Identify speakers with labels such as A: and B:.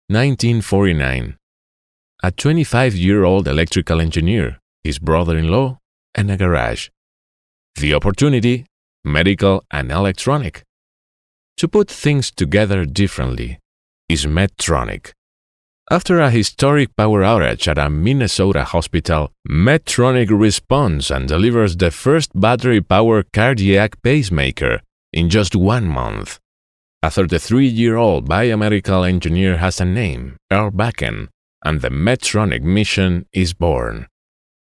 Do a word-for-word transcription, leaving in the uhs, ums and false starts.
A: nineteen forty-nine. A twenty-five-year-old electrical engineer, his brother-in-law, and a garage. The opportunity, medical and electronic. To put things together differently, is Medtronic. After a historic power outage at a Minnesota hospital, Medtronic responds and delivers the first battery-powered cardiac pacemaker in just one month. A thirty-three-year-old biomedical engineer has a name, Earl Bakken, and the Medtronic mission is born.